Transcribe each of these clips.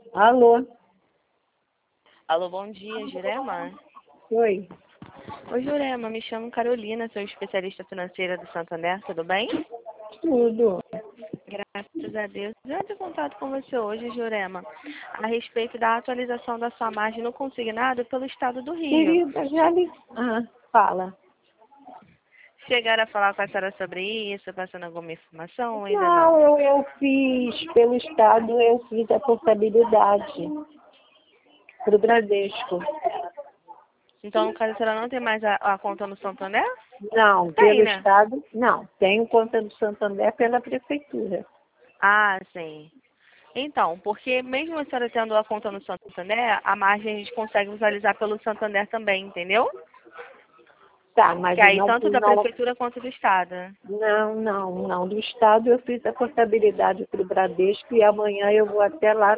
Alô? Alô, bom dia, Jurema. Oi. Oi, Jurema, me chamo Carolina, sou especialista financeira do Santander, tudo bem? Tudo. Graças a Deus. Eu entro em contato com você hoje, Jurema, a respeito da atualização da sua margem no consignado pelo Estado do Rio. Querida, já me... fala. Chegaram a falar com a senhora sobre isso, passando alguma informação ou ainda não? Não, eu fiz, pelo Estado, eu fiz a portabilidade para o Bradesco. Então, no caso, a senhora não tem mais a conta no Santander? Não, Tem, pelo né? Estado, não. Tenho conta do Santander pela Prefeitura. Ah, sim. Então, porque mesmo a senhora tendo a conta no Santander, a margem a gente consegue visualizar pelo Santander também, entendeu? Tá, mas Que aí não, tanto da não, prefeitura quanto do estado. não. Do Estado eu fiz a portabilidade para o Bradesco e amanhã eu vou até lá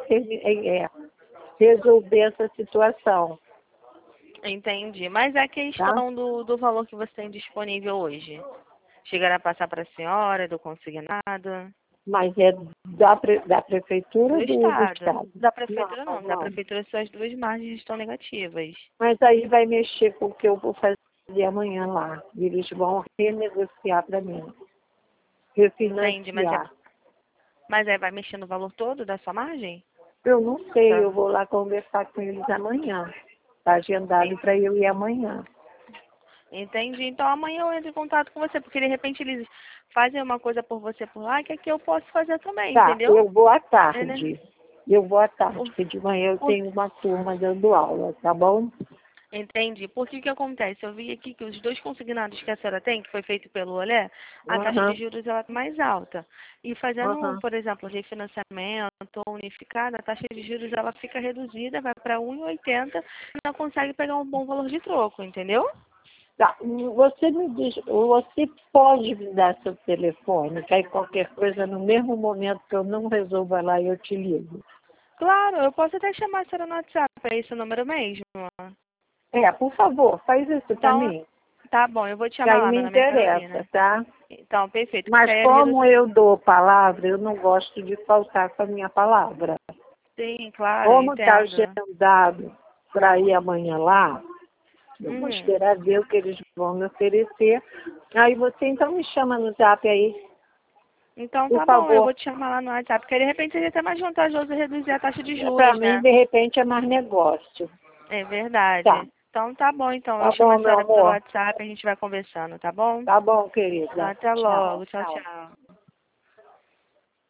resolver essa situação, Entendi. Mas a tá? questão do valor que você tem disponível hoje, chegará a passar para a senhora, do consignado? Mas é da Prefeitura Do ou do estado. Estado? Da prefeitura Não, não. Da não. prefeitura suas duas margens estão negativas. Mas aí vai mexer com o que eu vou fazer amanhã lá. Eles vão renegociar para mim, Entende? refinanciar. Mas aí vai mexer no valor todo da sua margem? Eu não sei, Tá. eu vou lá conversar com eles amanhã. Está agendado para eu ir amanhã. Entendi. Então amanhã eu entro em contato com você, porque de repente eles fazem uma coisa por você por lá, que aqui eu posso fazer também, Tá, entendeu? eu vou à É, né? tarde. Eu vou à tarde, Por- porque de manhã eu por- tenho uma turma dando aula, tá bom? Entendi. Porque o que acontece? Eu vi aqui que os dois consignados que a senhora tem, que foi feito pelo Olé, a taxa de Aham, juros ela é mais alta. E fazendo, aham. por exemplo, refinanciamento ou unificado, a taxa de juros ela fica reduzida, vai para 1,80 e não consegue pegar um bom valor de troco, entendeu? Tá, você me diz, você pode me dar seu telefone, que aí qualquer coisa, no mesmo momento que eu não resolva lá, eu te ligo. Claro, eu posso até chamar a senhora no WhatsApp, é esse o número mesmo? Por favor, faz isso para Então, mim, tá bom, eu vou te que chamar aí lá, me meu nome é interessa, Carolina. tá? Então, perfeito, porque Mas aí a como redução... eu dou palavra, eu não gosto de faltar com a minha palavra. Sim, claro, Como está entendo. agendado para ir amanhã lá, eu vou Uhum. esperar ver o que eles vão me oferecer. Aí você então me chama no zap aí, Então por tá bom, eu favor. vou te chamar lá no WhatsApp, porque de repente seria até mais vantajoso reduzir a taxa de Para juros, mim, né? de repente, é mais negócio. É Tá, verdade. Então tá bom, então. Eu tá chamo a bom, meu senhora pelo amor. WhatsApp e a gente vai conversando, tá bom? Tá bom, Então, querida. até Tchau, logo. Tchau, tchau. tchau.